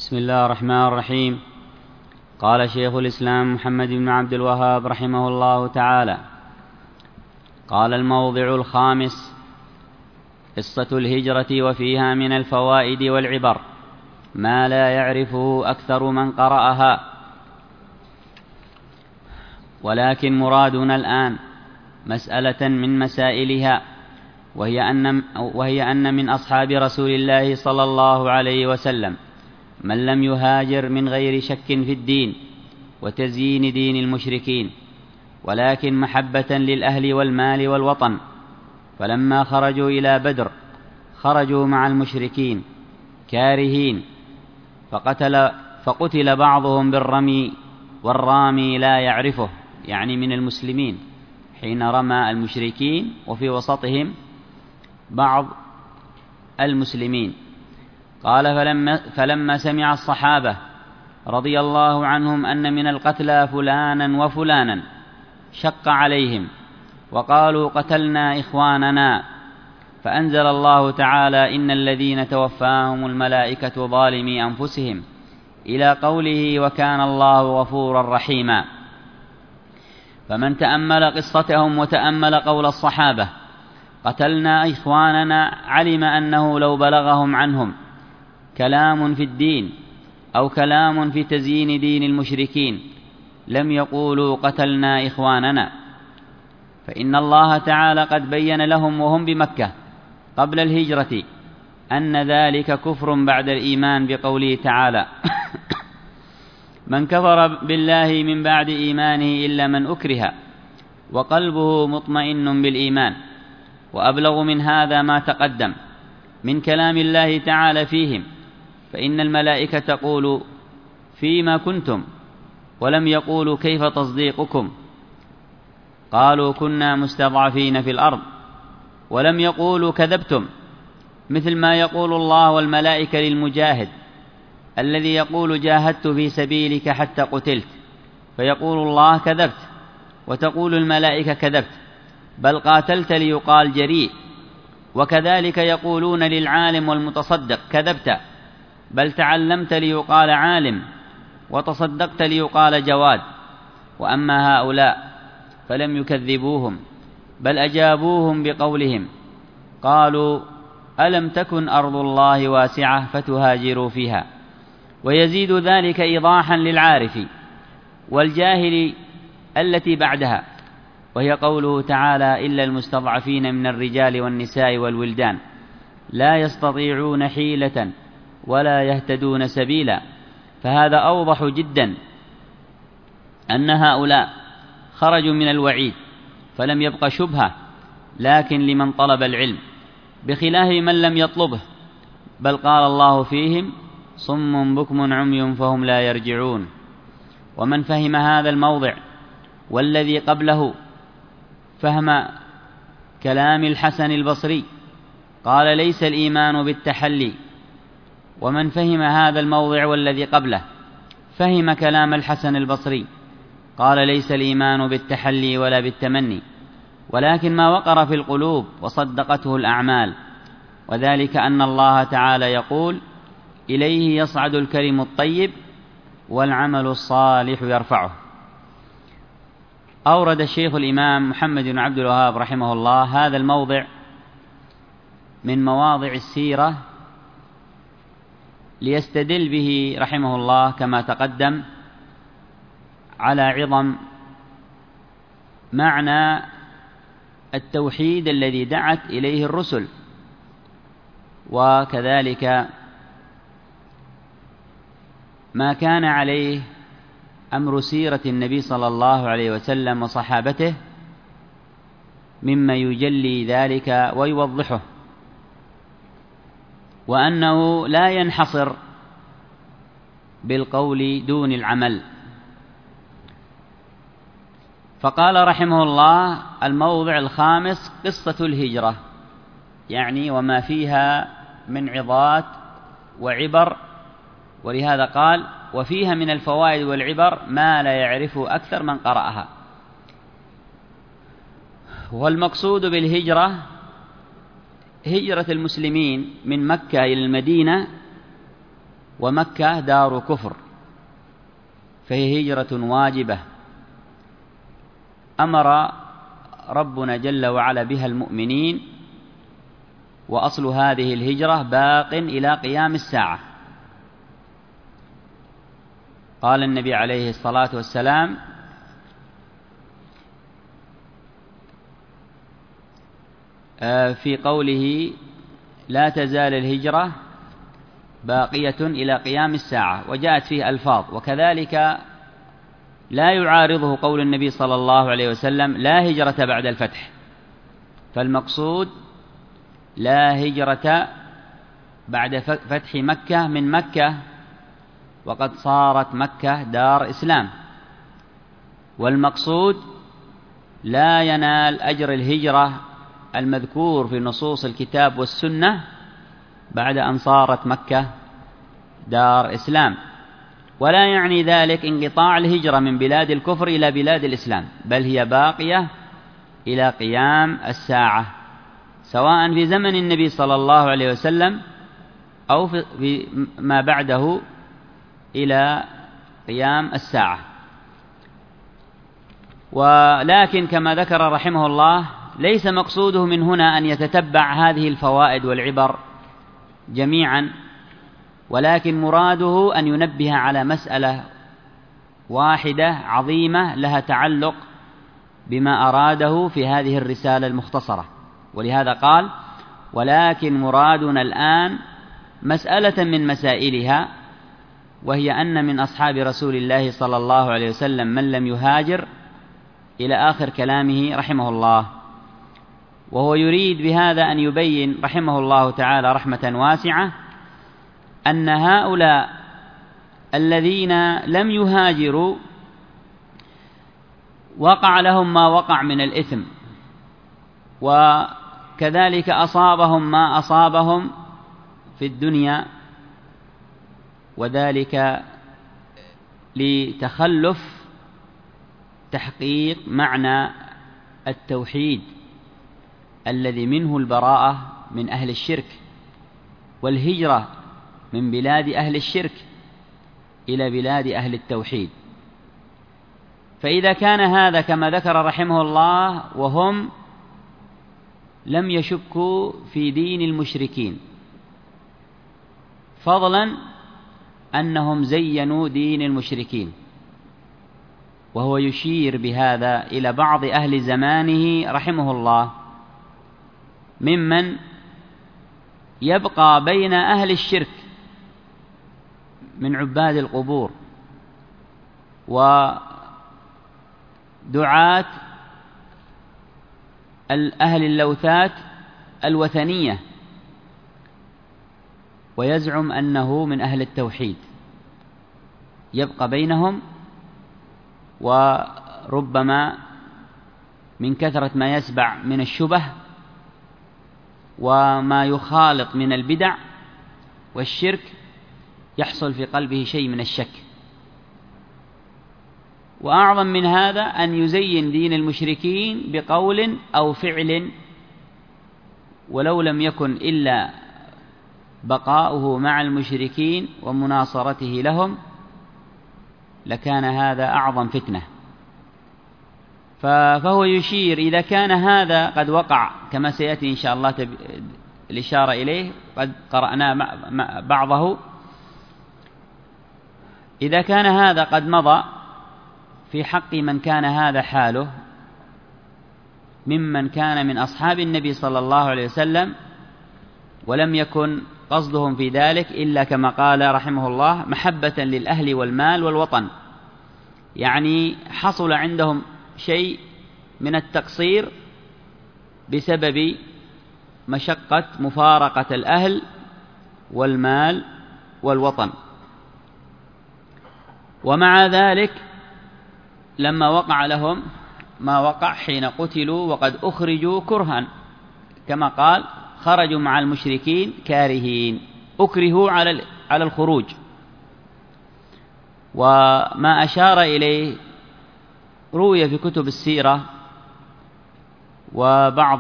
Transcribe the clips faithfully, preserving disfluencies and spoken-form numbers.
بسم الله الرحمن الرحيم. قال شيخ الإسلام محمد بن عبد الوهاب رحمه الله تعالى: قال الموضع الخامس: قصة الهجرة وفيها من الفوائد والعبر ما لا يعرفه أكثر من قرأها، ولكن مرادنا الآن مسألة من مسائلها، وهي أن, وهي أن من أصحاب رسول الله صلى الله عليه وسلم من لم يهاجر من غير شك في الدين وتزيين دين المشركين، ولكن محبة للأهل والمال والوطن، فلما خرجوا إلى بدر خرجوا مع المشركين كارهين، فقتل, فقتل بعضهم بالرمي، والرامي لا يعرفه، يعني من المسلمين، حين رمى المشركين وفي وسطهم بعض المسلمين. قال: فلما, فلما سمع الصحابة رضي الله عنهم أن من القتلى فلانا وفلانا شق عليهم، وقالوا: قتلنا إخواننا، فأنزل الله تعالى: إن الذين توفاهم الملائكة ظالمي أنفسهم، إلى قوله: وكان الله غفورا رحيما. فمن تأمل قصتهم وتأمل قول الصحابة: قتلنا إخواننا، علم أنه لو بلغهم عنهم كلام في الدين أو كلام في تزيين دين المشركين لم يقولوا قتلنا إخواننا، فإن الله تعالى قد بين لهم وهم بمكة قبل الهجرة أن ذلك كفر بعد الإيمان، بقوله تعالى: من كفر بالله من بعد إيمانه إلا من أكره وقلبه مطمئن بالإيمان. وأبلغ من هذا ما تقدم من كلام الله تعالى فيهم، فإن الملائكة تقول: فيما كنتم، ولم يقولوا كيف تصديقكم، قالوا: كنا مستضعفين في الأرض، ولم يقولوا كذبتم، مثل ما يقول الله والملائكة للمجاهد الذي يقول: جاهدت في سبيلك حتى قتلت، فيقول الله: كذبت، وتقول الملائكة: كذبت، بل قاتلت ليقال جريء. وكذلك يقولون للعالم والمتصدق: كذبت، بل تعلمت ليقال عالم، وتصدقت ليقال جواد. وأما هؤلاء فلم يكذبوهم، بل أجابوهم بقولهم: قالوا: ألم تكن أرض الله واسعة فتهاجروا فيها. ويزيد ذلك إيضاحا للعارف والجاهل التي بعدها، وهي قوله تعالى: إلا المستضعفين من الرجال والنساء والولدان لا يستطيعون حيلة ولا يهتدون سبيلا. فهذا أوضح جدا أن هؤلاء خرجوا من الوعيد، فلم يبق شبهة، لكن لمن طلب العلم، بخلاف من لم يطلبه، بل قال الله فيهم: صم بكم عمي فهم لا يرجعون. ومن فهم هذا الموضع والذي قبله فهم كلام الحسن البصري قال: ليس الإيمان بالتحلي. ومن فهم هذا الموضع والذي قبله فهم كلام الحسن البصري قال: ليس الإيمان بالتحلي ولا بالتمني، ولكن ما وقر في القلوب وصدقته الأعمال، وذلك أن الله تعالى يقول: إليه يصعد الكلم الطيب والعمل الصالح يرفعه. أورد الشيخ الإمام محمد بن عبد الوهاب رحمه الله هذا الموضع من مواضع السيرة ليستدل به رحمه الله كما تقدم على عظم معنى التوحيد الذي دعت إليه الرسل، وكذلك ما كان عليه أمر سيرة النبي صلى الله عليه وسلم وصحابته مما يجلي ذلك ويوضحه، وأنه لا ينحصر بالقول دون العمل. فقال رحمه الله: الموضع الخامس قصة الهجرة، يعني وما فيها من عظات وعبر، ولهذا قال: وفيها من الفوائد والعبر ما لا يعرفه أكثر من قرأها. والمقصود بالهجرة هجرة المسلمين من مكة إلى المدينة ومكة دار كفر، فهي هجرة واجبة أمر ربنا جل وعلا بها المؤمنين، وأصل هذه الهجرة باق إلى قيام الساعة. قال النبي عليه الصلاة والسلام: في قوله: لا تزال الهجرة باقية إلى قيام الساعة، وجاءت فيه ألفاظ، وكذلك لا يعارضه قول النبي صلى الله عليه وسلم: لا هجرة بعد الفتح. فالمقصود لا هجرة بعد فتح مكة من مكة، وقد صارت مكة دار إسلام. والمقصود لا ينال أجر الهجرة المذكور في نصوص الكتاب والسنة بعد أن صارت مكة دار إسلام، ولا يعني ذلك انقطاع الهجرة من بلاد الكفر إلى بلاد الإسلام، بل هي باقية إلى قيام الساعة، سواء في زمن النبي صلى الله عليه وسلم أو في ما بعده إلى قيام الساعة. ولكن كما ذكر رحمه الله، ليس مقصوده من هنا أن يتتبع هذه الفوائد والعبر جميعا، ولكن مراده أن ينبه على مسألة واحدة عظيمة لها تعلق بما أراده في هذه الرسالة المختصرة. ولهذا قال: ولكن مرادنا الآن مسألة من مسائلها، وهي أن من أصحاب رسول الله صلى الله عليه وسلم من لم يهاجر، إلى آخر كلامه رحمه الله. وهو يريد بهذا أن يبين رحمه الله تعالى رحمة واسعة أن هؤلاء الذين لم يهاجروا وقع لهم ما وقع من الإثم، وكذلك أصابهم ما أصابهم في الدنيا، وذلك لتخلف تحقيق معنى التوحيد الذي منه البراءة من أهل الشرك، والهجرة من بلاد أهل الشرك إلى بلاد أهل التوحيد. فإذا كان هذا كما ذكر رحمه الله وهم لم يشكوا في دين المشركين، فضلا أنهم زينوا دين المشركين، وهو يشير بهذا إلى بعض أهل زمانه رحمه الله ممن يبقى بين أهل الشرك من عباد القبور ودعاة أهل اللوثات الوثنية، ويزعم أنه من أهل التوحيد، يبقى بينهم، وربما من كثرة ما يسبع من الشبه وما يخالط من البدع والشرك يحصل في قلبه شيء من الشك. وأعظم من هذا أن يزين دين المشركين بقول أو فعل، ولو لم يكن إلا بقاؤه مع المشركين ومناصرته لهم لكان هذا أعظم فتنة. فهو يشير إذا كان هذا قد وقع كما سيأتي إن شاء الله الإشارة إليه، قد قرأنا بعضه، إذا كان هذا قد مضى في حق من كان هذا حاله ممن كان من أصحاب النبي صلى الله عليه وسلم، ولم يكن قصدهم في ذلك إلا كما قال رحمه الله محبة للأهل والمال والوطن، يعني حصل عندهم شيء من التقصير بسبب مشقة مفارقة الأهل والمال والوطن. ومع ذلك لما وقع لهم ما وقع حين قتلوا وقد أخرجوا كرها، كما قال: خرجوا مع المشركين كارهين، أكرهوا على على الخروج. وما أشار إليه روي في كتب السيرة وبعض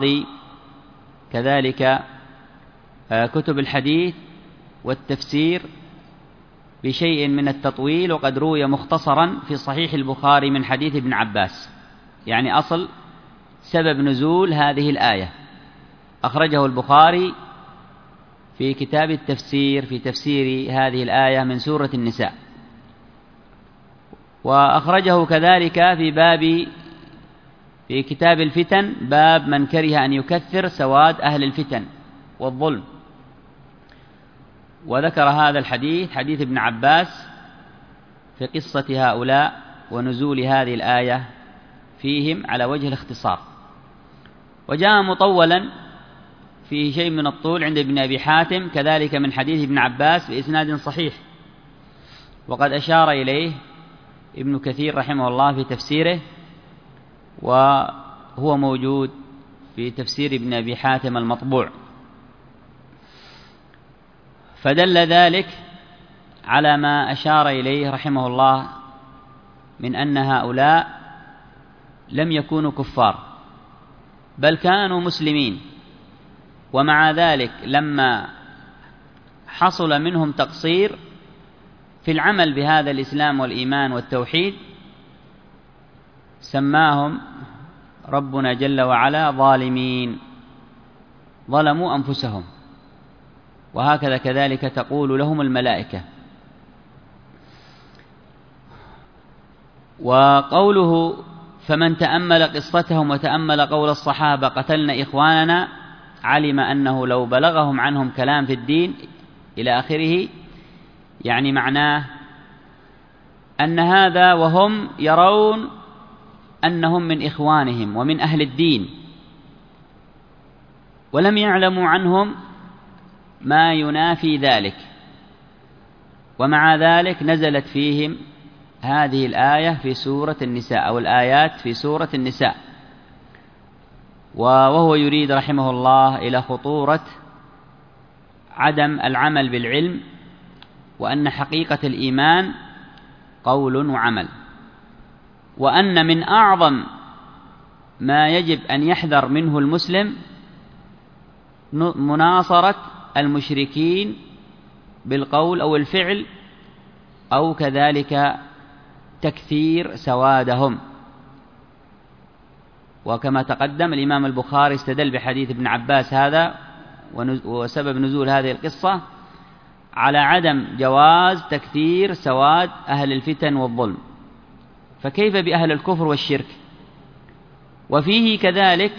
كذلك كتب الحديث والتفسير بشيء من التطويل، وقد روي مختصرا في صحيح البخاري من حديث ابن عباس، يعني أصل سبب نزول هذه الآية أخرجه البخاري في كتاب التفسير في تفسير هذه الآية من سورة النساء، وأخرجه كذلك في باب في كتاب الفتن، باب من كره أن يكثر سواد أهل الفتن والظلم، وذكر هذا الحديث حديث ابن عباس في قصة هؤلاء ونزول هذه الآية فيهم على وجه الاختصار. وجاء مطولا فيه شيء من الطول عند ابن أبي حاتم كذلك من حديث ابن عباس بإسناد صحيح، وقد أشار إليه ابن كثير رحمه الله في تفسيره، وهو موجود في تفسير ابن أبي حاتم المطبوع. فدل ذلك على ما أشار إليه رحمه الله من أن هؤلاء لم يكونوا كفار بل كانوا مسلمين، ومع ذلك لما حصل منهم تقصير في العمل بهذا الإسلام والإيمان والتوحيد سماهم ربنا جل وعلا ظالمين، ظلموا أنفسهم، وهكذا كذلك تقول لهم الملائكة. وقوله فمن تأمل قصتهم وتأمل قول الصحابة قتلنا إخواننا علم أنه لو بلغهم عنهم كلام في الدين إلى آخره، يعني معناه أن هذا وهم يرون أنهم من إخوانهم ومن أهل الدين، ولم يعلموا عنهم ما ينافي ذلك، ومع ذلك نزلت فيهم هذه الآية في سورة النساء أو الآيات في سورة النساء. وهو يريد رحمه الله إلى خطورة عدم العمل بالعلم، وأن حقيقة الإيمان قول وعمل، وأن من أعظم ما يجب أن يحذر منه المسلم مناصرة المشركين بالقول أو الفعل، أو كذلك تكثير سوادهم. وكما تقدم الإمام البخاري استدل بحديث ابن عباس هذا وسبب نزول هذه القصة على عدم جواز تكثير سواد أهل الفتن والظلم، فكيف بأهل الكفر والشرك؟ وفيه كذلك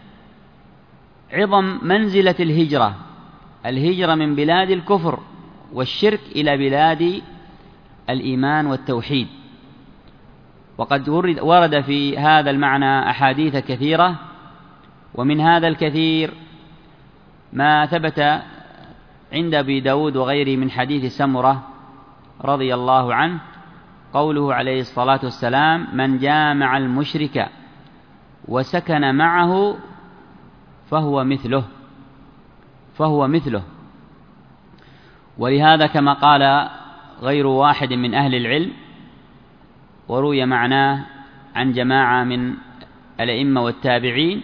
عظم منزلة الهجرة، الهجرة من بلاد الكفر والشرك إلى بلاد الإيمان والتوحيد. وقد ورد في هذا المعنى أحاديث كثيرة، ومن هذا الكثير ما ثبت عند أبي داود وغيره من حديث سمرة رضي الله عنه قوله عليه الصلاة والسلام من جامع المشرك وسكن معه فهو مثله فهو مثله ولهذا كما قال غير واحد من أهل العلم، وروي معناه عن جماعة من الأئمة والتابعين،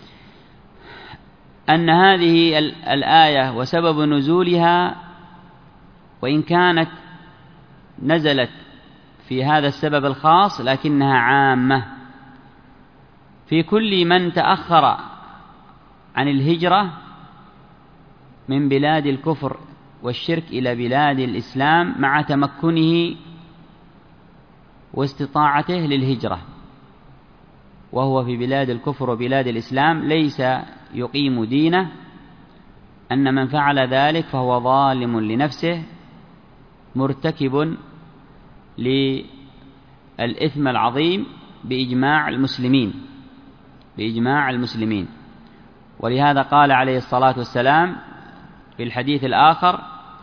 أن هذه الآية وسبب نزولها وإن كانت نزلت في هذا السبب الخاص لكنها عامة في كل من تأخر عن الهجرة من بلاد الكفر والشرك إلى بلاد الإسلام مع تمكنه واستطاعته للهجرة، وهو في بلاد الكفر وبلاد الإسلام ليس يقيم دينه، أن من فعل ذلك فهو ظالم لنفسه مرتكب للإثم العظيم بإجماع المسلمين بإجماع المسلمين. ولهذا قال عليه الصلاة والسلام في الحديث الآخر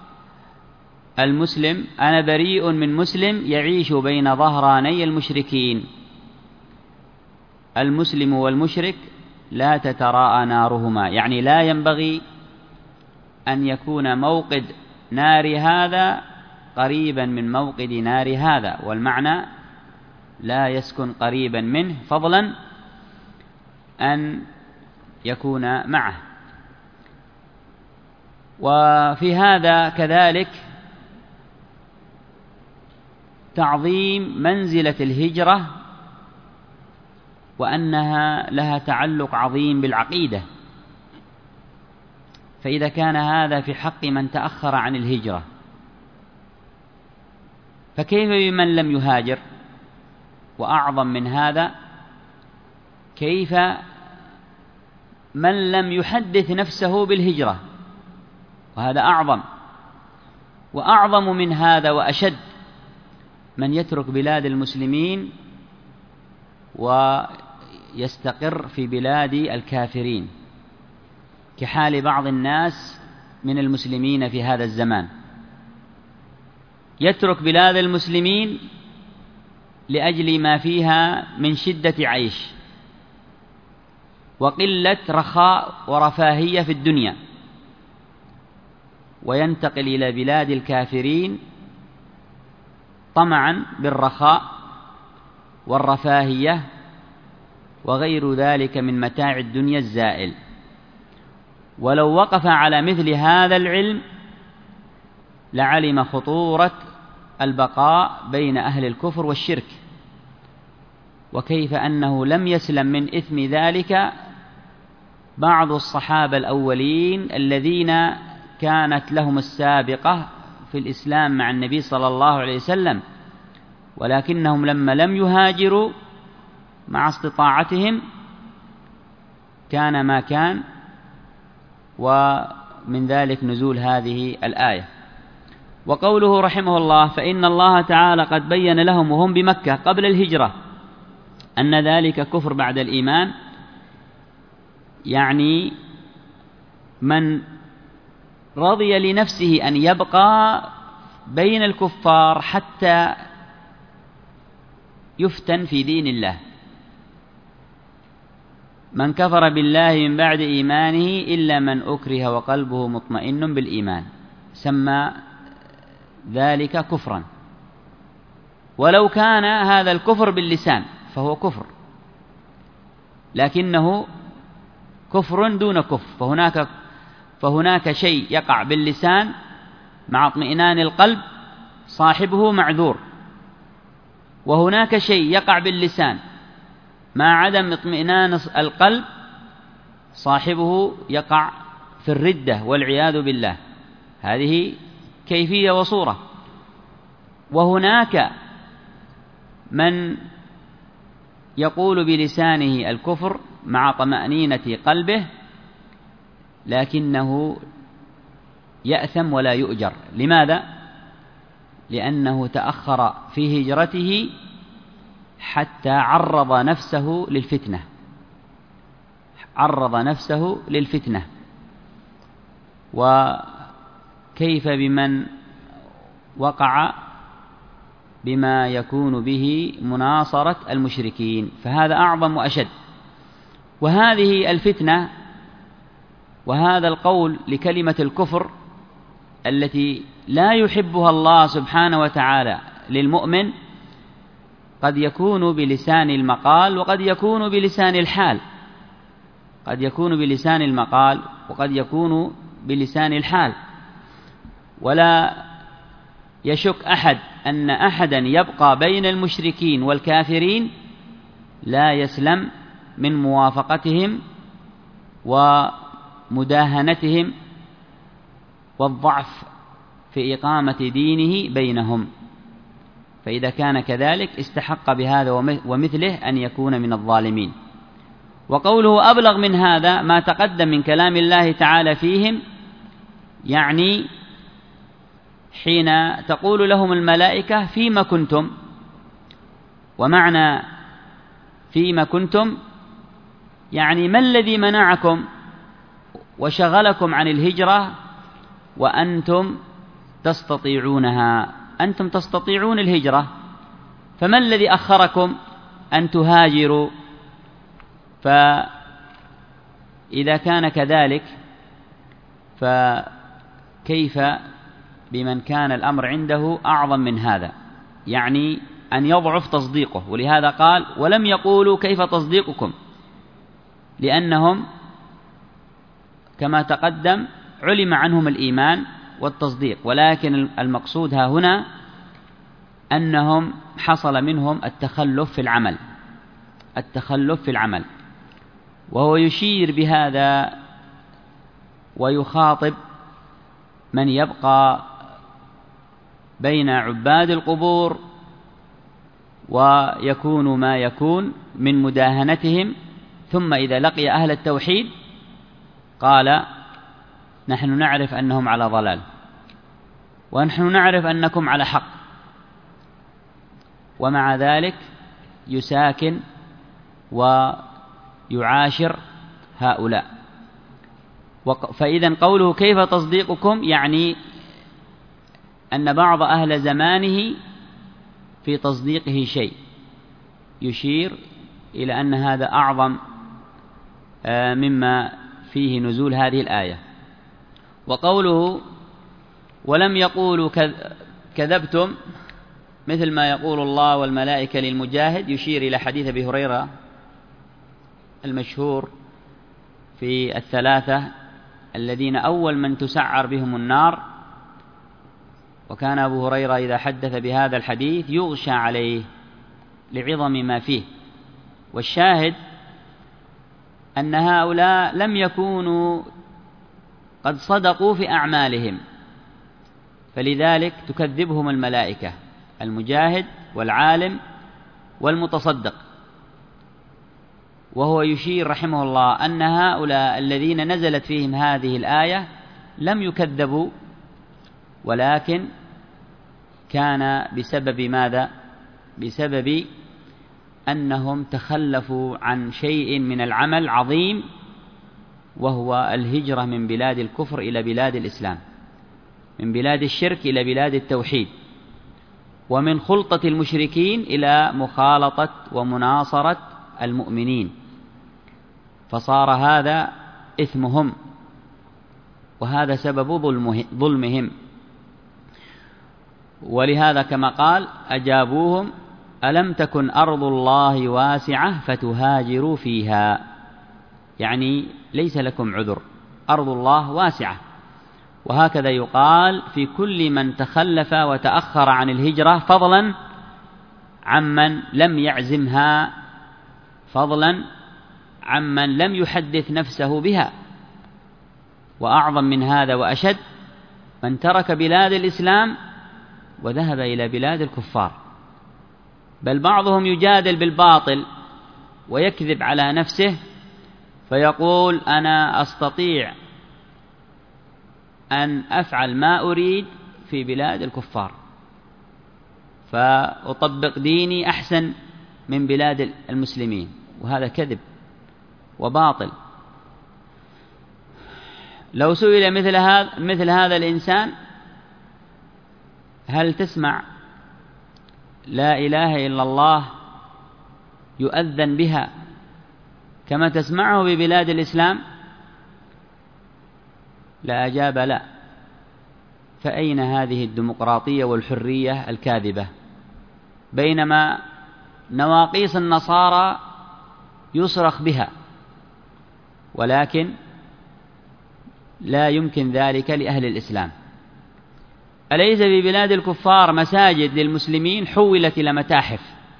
المسلم أنا بريء من مسلم يعيش بين ظهراني المشركين. المسلم والمشرك لا تتراءى نارهما، يعني لا ينبغي أن يكون موقد نار هذا قريبا من موقد نار هذا، والمعنى لا يسكن قريبا منه فضلا أن يكون معه. وفي هذا كذلك تعظيم منزلة الهجرة وأنها لها تعلق عظيم بالعقيدة. فإذا كان هذا في حق من تأخر عن الهجرة، فكيف بمن لم يهاجر؟ وأعظم من هذا، كيف من لم يحدث نفسه بالهجرة؟ وهذا أعظم. وأعظم من هذا وأشد من يترك بلاد المسلمين ويستقر في بلاد الكافرين، كحال بعض الناس من المسلمين في هذا الزمان، يترك بلاد المسلمين لأجل ما فيها من شدة عيش وقلة رخاء ورفاهية في الدنيا، وينتقل إلى بلاد الكافرين طمعا بالرخاء والرفاهية وغير ذلك من متاع الدنيا الزائل. ولو وقف على مثل هذا العلم لعلم خطورة البقاء بين أهل الكفر والشرك، وكيف أنه لم يسلم من إثم ذلك بعض الصحابة الأولين الذين كانت لهم السابقة في الإسلام مع النبي صلى الله عليه وسلم، ولكنهم لما لم يهاجروا مع استطاعتهم كان ما كان، ومن ذلك نزول هذه الآية. وقوله رحمه الله: فإن الله تعالى قد بين لهم وهم بمكة قبل الهجرة أن ذلك كفر بعد الإيمان، يعني من رضي لنفسه أن يبقى بين الكفار حتى يفتن في دين الله. من كفر بالله من بعد إيمانه إلا من أكره وقلبه مطمئن بالإيمان، سمى ذلك كفرا، ولو كان هذا الكفر باللسان فهو كفر، لكنه كفر دون كفر. فهناك فهناك شيء يقع باللسان مع اطمئنان القلب صاحبه معذور، وهناك شيء يقع باللسان مع عدم اطمئنان القلب صاحبه يقع في الردة والعياذ بالله. هذه كيفية وصورة. وهناك من يقول بلسانه الكفر مع طمأنينة قلبه لكنه يأثم ولا يؤجر. لماذا؟ لأنه تأخر في هجرته حتى عرض نفسه للفتنة عرض نفسه للفتنة. وكيف بمن وقع بما يكون به مناصرة المشركين؟ فهذا أعظم وأشد. وهذه الفتنة وهذا القول لكلمة الكفر التي لا يحبها الله سبحانه وتعالى للمؤمن قد يكون بلسان المقال وقد يكون بلسان الحال قد يكون بلسان المقال وقد يكون بلسان الحال. ولا يشك أحد أن أحدا يبقى بين المشركين والكافرين لا يسلم من موافقتهم ومداهنتهم والضعف في إقامة دينه بينهم. فإذا كان كذلك استحق بهذا ومثله أن يكون من الظالمين. وقوله أبلغ من هذا ما تقدم من كلام الله تعالى فيهم، يعني حين تقول لهم الملائكة فيما كنتم، ومعنى فيما كنتم يعني ما الذي منعكم وشغلكم عن الهجرة وأنتم تستطيعونها؟ أنتم تستطيعون الهجرة، فما الذي أخركم أن تهاجروا؟ فإذا كان كذلك فكيف بمن كان الأمر عنده أعظم من هذا، يعني أن يضعف تصديقه. ولهذا قال ولم يقولوا كيف تصديقكم، لأنهم كما تقدم علم عنهم الإيمان والتصديق، ولكن المقصود ها هنا أنهم حصل منهم التخلف في العمل التخلف في العمل وهو يشير بهذا ويخاطب من يبقى بين عباد القبور ويكون ما يكون من مداهنتهم، ثم إذا لقي أهل التوحيد قال نحن نعرف أنهم على ضلال ونحن نعرف أنكم على حق، ومع ذلك يساكن ويعاشر هؤلاء. فإذا قوله كيف تصديقكم يعني أن بعض أهل زمانه في تصديقه شيء يشير إلى أن هذا أعظم مما فيه نزول هذه الآية. وقوله ولم يقولوا كذبتم مثل ما يقول الله والملائكة للمجاهد يشير إلى حديث أبي هريرة المشهور في الثلاثة الذين أول من تسعر بهم النار، وكان أبو هريرة إذا حدث بهذا الحديث يغشى عليه لعظم ما فيه. والشاهد أن هؤلاء لم يكونوا قد صدقوا في أعمالهم، فلذلك تكذبهم الملائكة، المجاهد والعالم والمتصدق. وهو يشير رحمه الله أن هؤلاء الذين نزلت فيهم هذه الآية لم يكذبوا، ولكن كان بسبب ماذا؟ بسبب أنهم تخلفوا عن شيء من العمل عظيم، وهو الهجرة من بلاد الكفر إلى بلاد الإسلام، من بلاد الشرك إلى بلاد التوحيد، ومن خلطة المشركين إلى مخالطة ومناصرة المؤمنين، فصار هذا إثمهم وهذا سبب ظلمهم. ولهذا كما قال أجابوهم ألم تكن أرض الله واسعة فتهاجروا فيها، يعني ليس لكم عذر، أرض الله واسعة. وهكذا يقال في كل من تخلف وتأخر عن الهجرة فضلا عمن لم يعزمها، فضلا عمن لم يحدث نفسه بها. وأعظم من هذا وأشد من ترك بلاد الإسلام وذهب إلى بلاد الكفار، بل بعضهم يجادل بالباطل ويكذب على نفسه فيقول أنا أستطيع أن أفعل ما أريد في بلاد الكفار، فأطبق ديني أحسن من بلاد المسلمين، وهذا كذب وباطل. لو سئل مثل هذا مثل هذا الإنسان هل تسمع لا إله إلا الله يؤذن بها كما تسمعه ببلاد الإسلام؟ لا أجاب لا. فأين هذه الديمقراطية والحرية الكاذبة؟ بينما نواقيس النصارى يصرخ بها، ولكن لا يمكن ذلك لأهل الإسلام. أليس في بلاد الكفار مساجد للمسلمين حولت إلى متاحف،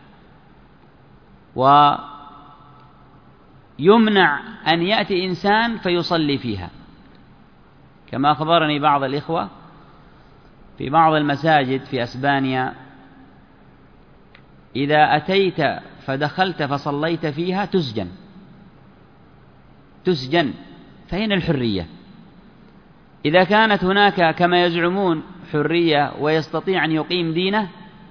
ويمنع أن يأتي إنسان فيصلي فيها؟ كما أخبرني بعض الإخوة في بعض المساجد في أسبانيا إذا أتيت فدخلت فصليت فيها تسجن تسجن فأين الحرية؟ إذا كانت هناك كما يزعمون حرية ويستطيع أن يقيم دينه،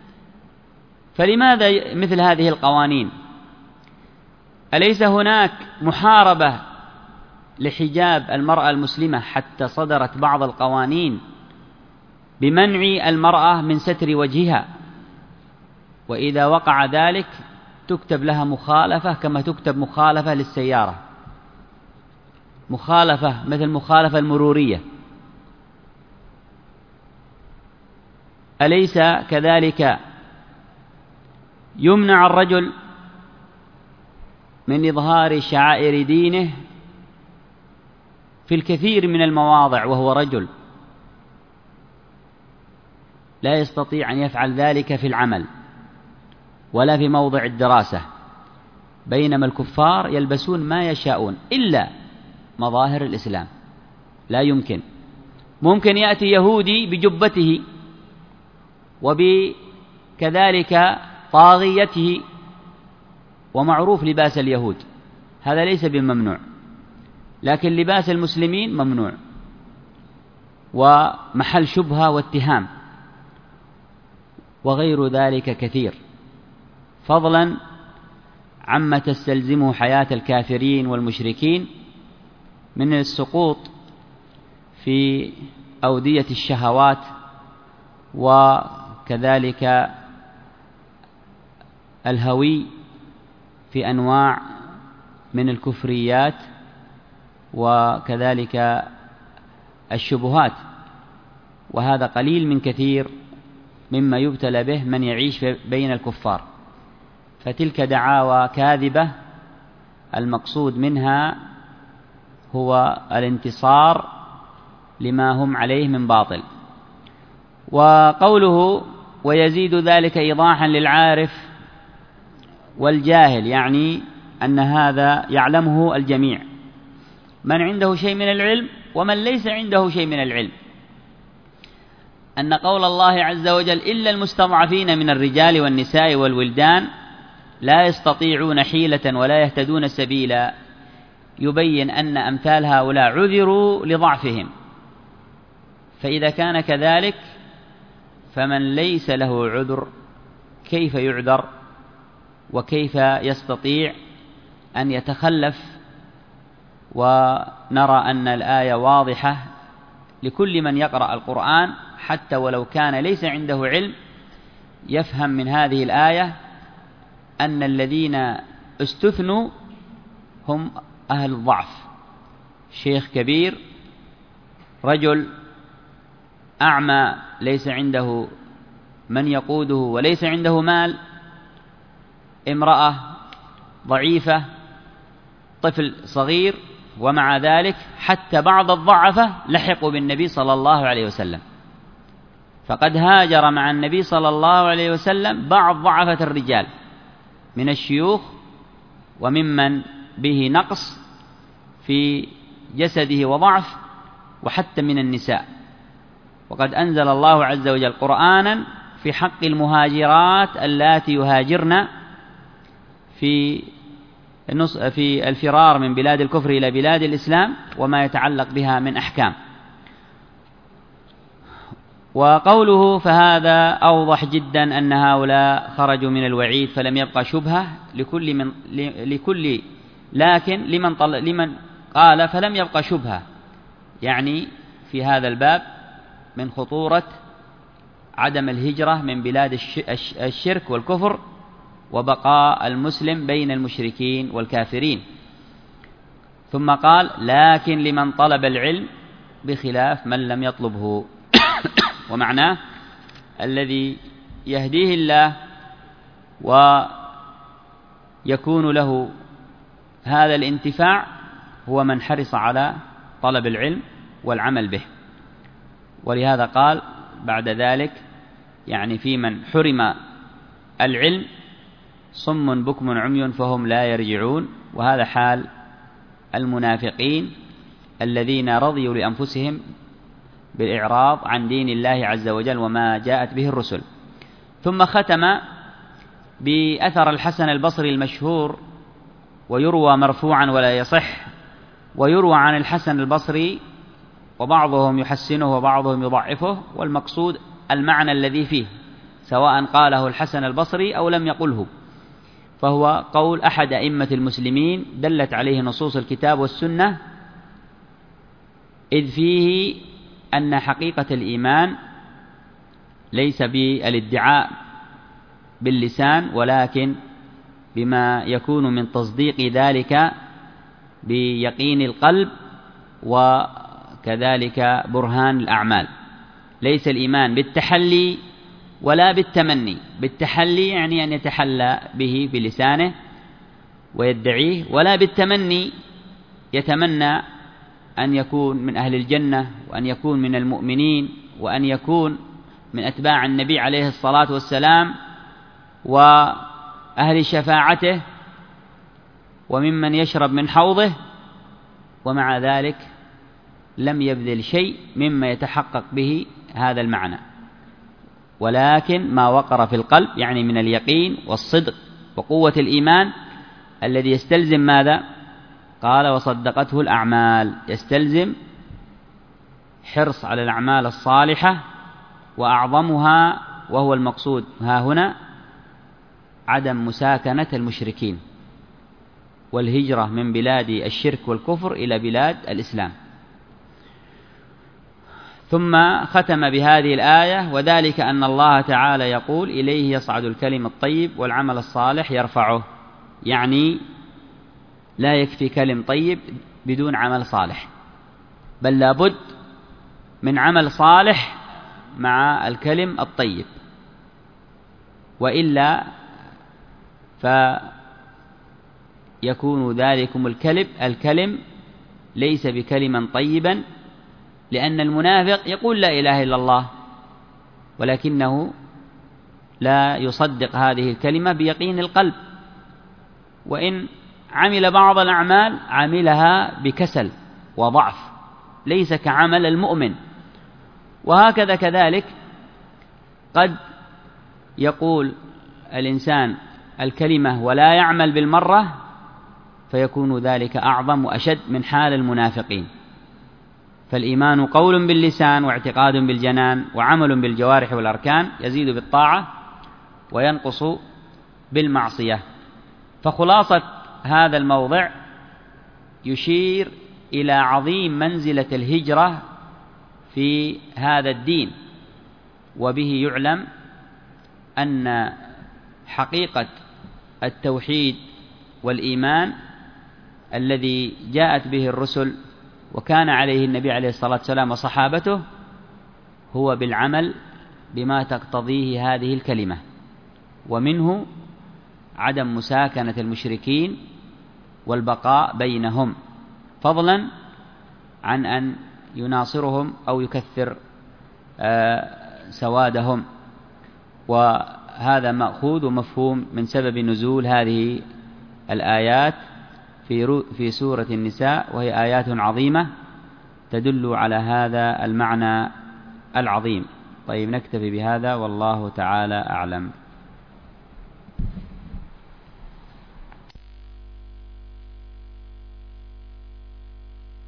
فلماذا مثل هذه القوانين؟ أليس هناك محاربة لحجاب المرأة المسلمة حتى صدرت بعض القوانين بمنع المرأة من ستر وجهها، وإذا وقع ذلك تكتب لها مخالفة كما تكتب مخالفة للسيارة، مخالفة مثل مخالفة المرورية. أليس كذلك يمنع الرجل من إظهار شعائر دينه في الكثير من المواضع وهو رجل؟ لا يستطيع أن يفعل ذلك في العمل ولا في موضع الدراسة، بينما الكفار يلبسون ما يشاءون إلا مظاهر الإسلام. لا يمكن. ممكن يأتي يهودي بجبته وبكذلك طاغيته، ومعروف لباس اليهود، هذا ليس بممنوع، لكن لباس المسلمين ممنوع ومحل شبهة واتهام، وغير ذلك كثير، فضلا عما تستلزمه حياة الكافرين والمشركين من السقوط في أودية الشهوات، وكذلك الهوي في أنواع من الكفريات، وكذلك الشبهات، وهذا قليل من كثير مما يبتلى به من يعيش بين الكفار. فتلك دعاوى كاذبة المقصود منها هو الانتصار لما هم عليه من باطل. وقوله ويزيد ذلك إيضاحا للعارف والجاهل، يعني أن هذا يعلمه الجميع، من عنده شيء من العلم ومن ليس عنده شيء من العلم، أن قول الله عز وجل إلا المستضعفين من الرجال والنساء والولدان لا يستطيعون حيلة ولا يهتدون سبيلا، يبين أن أمثال هؤلاء عذروا لضعفهم. فإذا كان كذلك فمن ليس له عذر كيف يعذر وكيف يستطيع أن يتخلف؟ ونرى أن الآية واضحة لكل من يقرأ القرآن حتى ولو كان ليس عنده علم، يفهم من هذه الآية أن الذين استثنوا هم أهل الضعف، شيخ كبير، رجل أعمى ليس عنده من يقوده وليس عنده مال، امرأة ضعيفة، طفل صغير، ومع ذلك حتى بعض الضعفة لحقوا بالنبي صلى الله عليه وسلم، فقد هاجر مع النبي صلى الله عليه وسلم بعض ضعفة الرجال من الشيوخ وممن به نقص في جسده وضعف، وحتى من النساء. وقد أنزل الله عز وجل قرآنا في حق المهاجرات اللاتي يهاجرن في في الفرار من بلاد الكفر إلى بلاد الإسلام وما يتعلق بها من أحكام. وقوله فهذا أوضح جدا أن هؤلاء خرجوا من الوعيد فلم يبقى شبهة لكل من لكل لكن لمن طل لمن قال فلم يبقى شبهة، يعني في هذا الباب من خطورة عدم الهجرة من بلاد الشرك والكفر وبقاء المسلم بين المشركين والكافرين. ثم قال لكن لمن طلب العلم بخلاف من لم يطلبه. ومعناه الذي يهديه الله ويكون له هذا الانتفاع هو من حرص على طلب العلم والعمل به. ولهذا قال بعد ذلك يعني في من حرم العلم صم بكم عمي فهم لا يرجعون، وهذا حال المنافقين الذين رضيوا لأنفسهم بالإعراض عن دين الله عز وجل وما جاءت به الرسل. ثم ختم بأثر الحسن البصري المشهور، ويروى مرفوعا ولا يصح، ويروى عن الحسن البصري وبعضهم يحسنه وبعضهم يضعفه، والمقصود المعنى الذي فيه سواء قاله الحسن البصري أو لم يقله، فهو قول أحد أئمة المسلمين دلت عليه نصوص الكتاب والسنة، إذ فيه أن حقيقة الإيمان ليس بالادعاء باللسان ولكن بما يكون من تصديق ذلك بيقين القلب وكذلك برهان الأعمال. ليس الإيمان بالتحلي ولا بالتمني، بالتحلي يعني أن يتحلى به بلسانه ويدعيه، ولا بالتمني يتمنى أن يكون من أهل الجنة وأن يكون من المؤمنين وأن يكون من أتباع النبي عليه الصلاة والسلام وأهل شفاعته وممن يشرب من حوضه، ومع ذلك لم يبذل شيء مما يتحقق به هذا المعنى، ولكن ما وقر في القلب، يعني من اليقين والصدق وقوة الإيمان الذي يستلزم ماذا؟ قال وصدقته الأعمال، يستلزم حرص على الأعمال الصالحة، وأعظمها وهو المقصود ها هنا عدم مساكنة المشركين والهجرة من بلاد الشرك والكفر إلى بلاد الإسلام. ثم ختم بهذه الآية: وذلك أن الله تعالى يقول إليه يصعد الكلم الطيب والعمل الصالح يرفعه، يعني لا يكفي كلم طيب بدون عمل صالح، بل لابد من عمل صالح مع الكلم الطيب، وإلا فيكون ذلكم الكلم الكلم ليس بكلما طيبا، لأن المنافق يقول لا إله إلا الله ولكنه لا يصدق هذه الكلمة بيقين القلب، وإن عمل بعض الأعمال عملها بكسل وضعف، ليس كعمل المؤمن. وهكذا كذلك قد يقول الإنسان الكلمة ولا يعمل بالمرة، فيكون ذلك أعظم وأشد من حال المنافقين. فالإيمان قول باللسان واعتقاد بالجنان وعمل بالجوارح والأركان، يزيد بالطاعة وينقص بالمعصية. فخلاصة هذا الموضع يشير إلى عظيم منزلة الهجرة في هذا الدين، وبه يعلم أن حقيقة التوحيد والإيمان الذي جاءت به الرسل وكان عليه النبي عليه الصلاة والسلام وصحابته هو بالعمل بما تقتضيه هذه الكلمة، ومنه عدم مساكنة المشركين والبقاء بينهم، فضلا عن أن يناصرهم أو يكثر سوادهم. وهذا مأخوذ ومفهوم من سبب نزول هذه الآيات في في سورة النساء، وهي آيات عظيمة تدل على هذا المعنى العظيم. طيب، نكتفي بهذا والله تعالى أعلم.